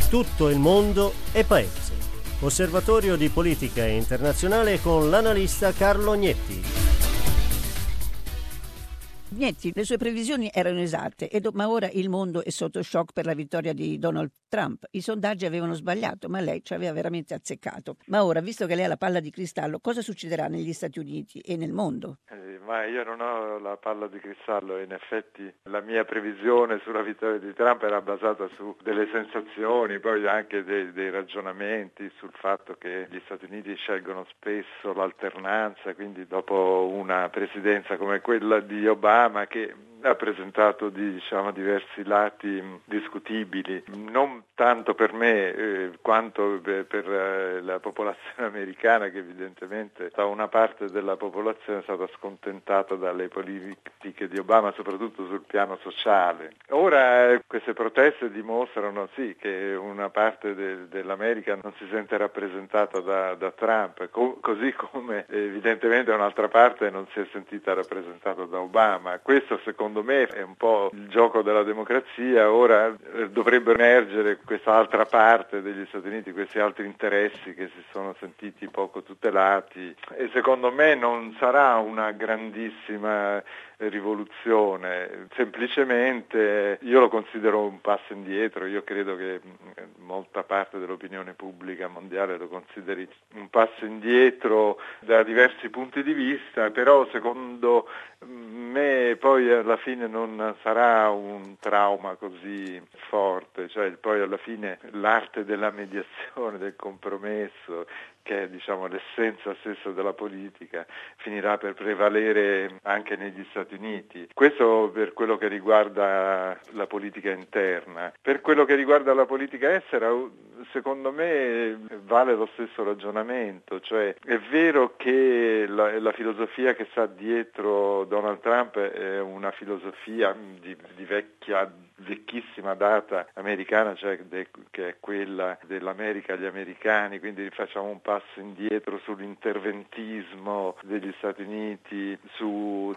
Tutto il mondo e paese. Osservatorio di politica internazionale con l'analista Carlo Gnetti. Gnetti, le sue previsioni erano esatte, ma ora il mondo è sotto shock per la vittoria di Donald Trump. I sondaggi avevano sbagliato, ma lei ci aveva veramente azzeccato. Ma ora, visto che lei ha la palla di cristallo, cosa succederà negli Stati Uniti e nel mondo? Ma io non ho la palla di cristallo, in effetti la mia previsione sulla vittoria di Trump era basata su delle sensazioni, poi anche dei ragionamenti sul fatto che gli Stati Uniti scelgono spesso l'alternanza, quindi dopo una presidenza come quella di Obama che ha presentato diversi lati discutibili, non tanto per me quanto per la popolazione americana, che evidentemente una parte della popolazione è stata scontentata dalle politiche di Obama, soprattutto sul piano sociale. Ora queste proteste dimostrano sì che una parte dell'America non si sente rappresentata da Trump, così come evidentemente un'altra parte non si è sentita rappresentata da Obama. Questo secondo me è un po' il gioco della democrazia. Ora dovrebbe emergere questa altra parte degli Stati Uniti, questi altri interessi che si sono sentiti poco tutelati, e secondo me non sarà una grandissima rivoluzione, semplicemente io lo considero un passo indietro. Io credo che molta parte dell'opinione pubblica mondiale lo consideri un passo indietro da diversi punti di vista, però secondo me poi alla fine non sarà un trauma così forte, cioè poi alla fine l'arte della mediazione, del compromesso, che è l'essenza stessa della politica, finirà per prevalere anche negli Stati Uniti. Questo per quello che riguarda la politica interna. Per quello che riguarda la politica estera, secondo me vale lo stesso ragionamento, cioè è vero che la filosofia che sta dietro Donald Trump è una filosofia di vecchissima data americana, cioè che è quella dell'America agli americani, quindi facciamo un passo indietro sull'interventismo degli Stati Uniti su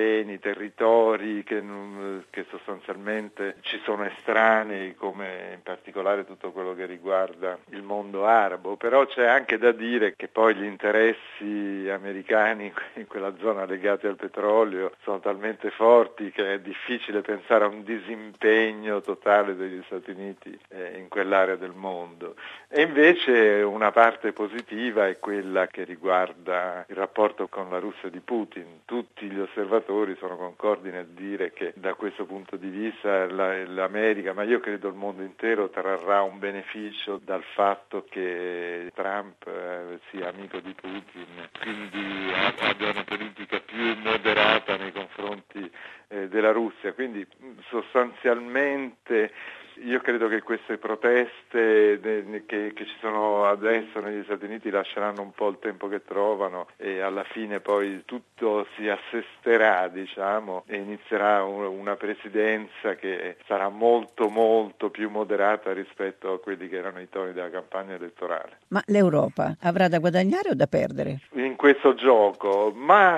territori che sostanzialmente ci sono estranei, come in particolare tutto quello che riguarda il mondo arabo. Però c'è anche da dire che poi gli interessi americani in quella zona legati al petrolio sono talmente forti che è difficile pensare a un disimpegno totale degli Stati Uniti in quell'area del mondo. E invece una parte positiva è quella che riguarda il rapporto con la Russia di Putin. Tutti gli osservatori sono concordi nel dire che da questo punto di vista l'America, ma io credo il mondo intero, trarrà un beneficio dal fatto che Trump sia amico di Putin, quindi abbia una politica più moderata nei confronti della Russia. Quindi sostanzialmente io credo che queste proteste che ci sono adesso negli Stati Uniti lasceranno un po' il tempo che trovano, e alla fine poi tutto si assesterà, e inizierà una presidenza che sarà molto molto più moderata rispetto a quelli che erano i toni della campagna elettorale. Ma l'Europa avrà da guadagnare o da perdere in questo gioco?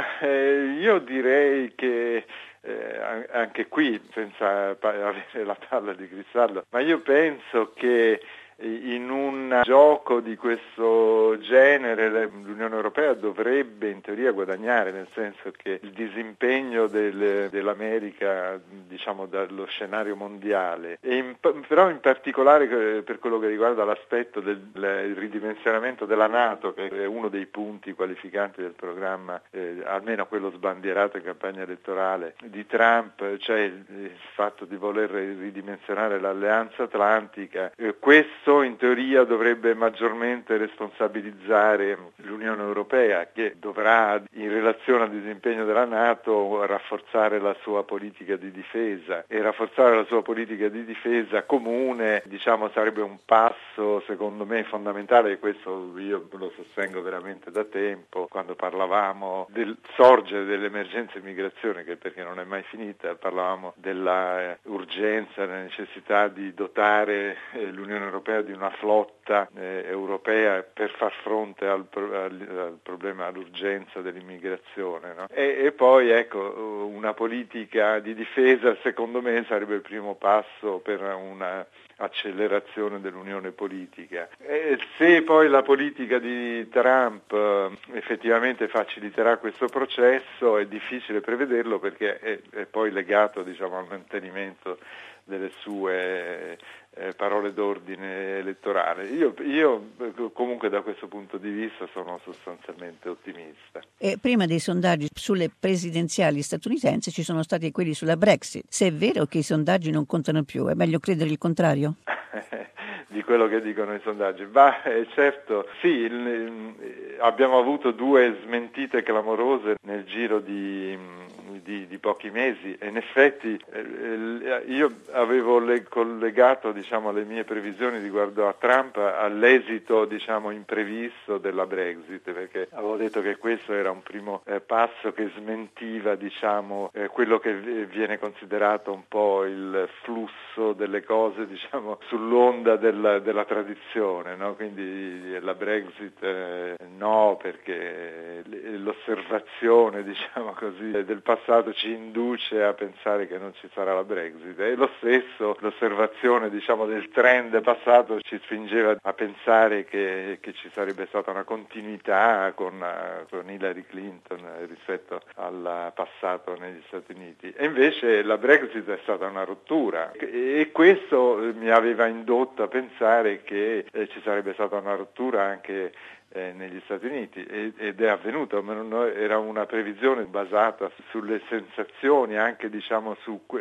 Io direi che anche qui, senza avere la palla di cristallo, ma io penso che in un gioco di questo genere l'Unione Europea dovrebbe in teoria guadagnare, nel senso che il disimpegno dell'America dallo scenario mondiale, però in particolare per quello che riguarda l'aspetto del ridimensionamento della NATO, che è uno dei punti qualificanti del programma, almeno quello sbandierato in campagna elettorale di Trump, cioè il fatto di voler ridimensionare l'alleanza atlantica. Questo in teoria dovrebbe maggiormente responsabilizzare l'Unione Europea, che dovrà, in relazione al disimpegno della NATO, rafforzare la sua politica di difesa, e rafforzare la sua politica di difesa comune sarebbe un passo secondo me fondamentale, e questo io lo sostengo veramente da tempo. Quando parlavamo del sorgere dell'emergenza immigrazione, che perché non è mai finita, parlavamo della urgenza, della necessità di dotare l'Unione Europea di una flotta europea per far fronte al problema, all'urgenza dell'immigrazione, no? E poi una politica di difesa secondo me sarebbe il primo passo per una accelerazione dell'unione politica. E se poi la politica di Trump effettivamente faciliterà questo processo è difficile prevederlo, perché è poi legato, diciamo, al mantenimento delle sue parole d'ordine elettorale. Io comunque da questo punto di vista sono sostanzialmente ottimista. E prima dei sondaggi sulle presidenziali statunitensi ci sono stati quelli sulla Brexit. Se è vero che i sondaggi non contano più, è meglio credere il contrario? Di quello che dicono i sondaggi. Certo, sì, abbiamo avuto 2 smentite clamorose nel giro di pochi mesi, e in effetti io avevo collegato, diciamo, le mie previsioni riguardo a Trump all'esito, diciamo, imprevisto della Brexit, perché avevo detto che questo era un primo passo che smentiva, diciamo, quello che viene considerato un po' il flusso delle cose, diciamo, sull'onda della tradizione, no? Quindi la Brexit no, perché l'osservazione, diciamo così, del passato ci induce a pensare che non ci sarà la Brexit, e lo stesso l'osservazione, diciamo, del trend passato ci spingeva a pensare che ci sarebbe stata una continuità con Hillary Clinton rispetto al passato negli Stati Uniti, e invece la Brexit è stata una rottura, e questo mi aveva indotto a pensare che ci sarebbe stata una rottura anche negli Stati Uniti, ed è avvenuto, ma era una previsione basata sulle sensazioni, anche, diciamo,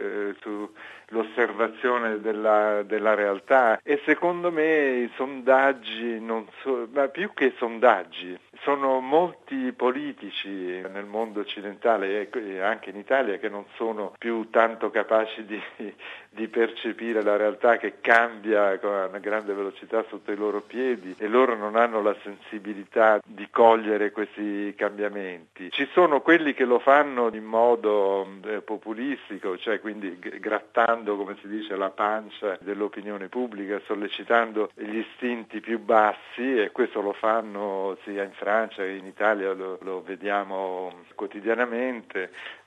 sull'osservazione della realtà, e secondo me i sondaggi ma più che sondaggi, sono molti politici nel mondo occidentale e anche in Italia che non sono più tanto capaci di percepire la realtà, che cambia con una grande velocità sotto i loro piedi, e loro non hanno la sensibilità di cogliere questi cambiamenti. Ci sono quelli che lo fanno in modo populistico, cioè quindi grattando, come si dice, la pancia dell'opinione pubblica, sollecitando gli istinti più bassi, e questo lo fanno sia in Francia che in Italia, lo vediamo quotidianamente.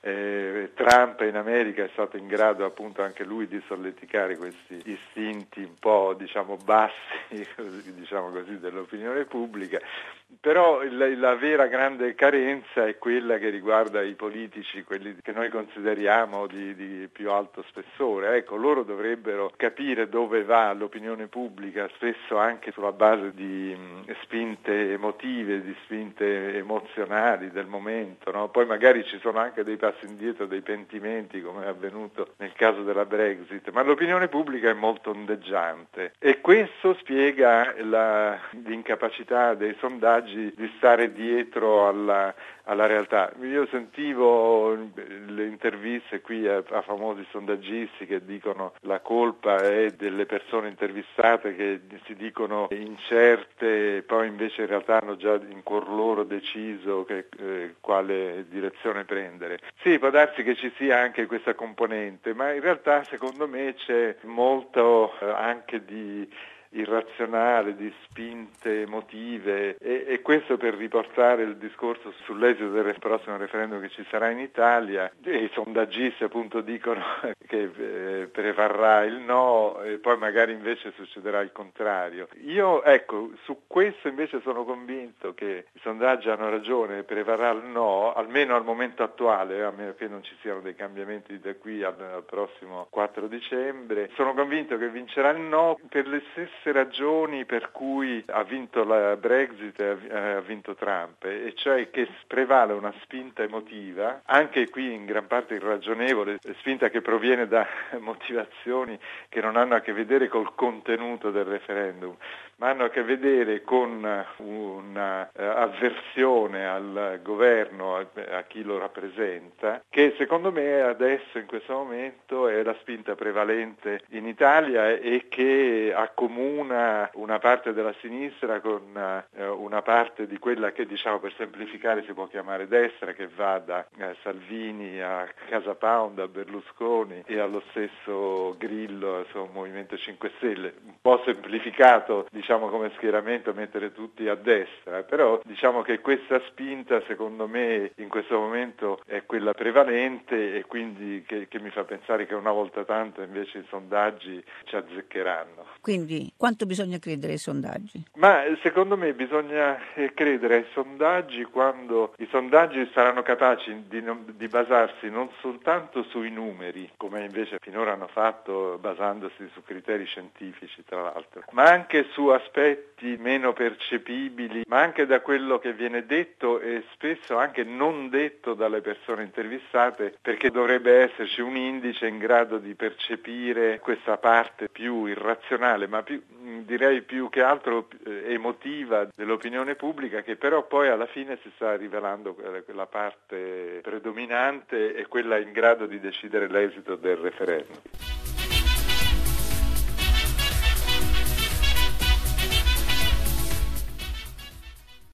Trump in America è stato in grado, appunto, anche lui di solleticare questi istinti un po', diciamo, bassi, diciamo così, dell'opinione pubblica. Però la vera grande carenza è quella che riguarda i politici, quelli che noi consideriamo di più alto spessore. Ecco, loro dovrebbero capire dove va l'opinione pubblica, spesso anche sulla base di spinte emotive, di spinte emozionali del momento, no? Poi magari ci sono anche dei passi indietro, dei pentimenti, come è avvenuto nel caso della Brexit, ma l'opinione pubblica è molto ondeggiante, e questo spiega l'incapacità dei sondaggi di stare dietro alla realtà. Io sentivo le interviste qui a famosi sondaggisti che dicono la colpa è delle persone intervistate, che si dicono incerte, poi invece in realtà hanno già in cuor loro deciso quale direzione prendere. Sì, può darsi che ci sia anche questa componente, ma in realtà secondo me c'è molto anche di irrazionale, di spinte emotive, e questo per riportare il discorso sull'esito del prossimo referendum che ci sarà in Italia. I sondaggisti, appunto, dicono che prevarrà il no, e poi magari invece succederà il contrario. Io, ecco, su questo invece sono convinto che i sondaggi hanno ragione, prevarrà il no, almeno al momento attuale, a meno che non ci siano dei cambiamenti da qui al prossimo 4 dicembre. Sono convinto che vincerà il no per le stesse ragioni per cui ha vinto la Brexit e ha vinto Trump, e cioè che prevale una spinta emotiva, anche qui in gran parte irragionevole, spinta che proviene da motivazioni che non hanno a che vedere col contenuto del referendum, ma hanno a che vedere con una avversione al governo, a chi lo rappresenta, che secondo me adesso, in questo momento, è la spinta prevalente in Italia, e che accomuna una parte della sinistra con una parte di quella che, diciamo, per semplificare si può chiamare destra, che va da Salvini a Casa Pound, a Berlusconi e allo stesso Grillo, insomma, Movimento 5 Stelle, un po' semplificato, diciamo, come schieramento mettere tutti a destra, però che questa spinta secondo me in questo momento è quella prevalente, e quindi che mi fa pensare che una volta tanto invece i sondaggi ci azzeccheranno. Quindi quanto bisogna credere ai sondaggi? Ma secondo me bisogna credere ai sondaggi quando i sondaggi saranno capaci di basarsi non soltanto sui numeri, come invece finora hanno fatto basandosi su criteri scientifici tra l'altro, ma anche su aspetti meno percepibili, ma anche da quello che viene detto e spesso anche non detto dalle persone intervistate, perché dovrebbe esserci un indice in grado di percepire questa parte più irrazionale, ma direi più che altro emotiva dell'opinione pubblica, che però poi alla fine si sta rivelando quella parte predominante e quella in grado di decidere l'esito del referendum.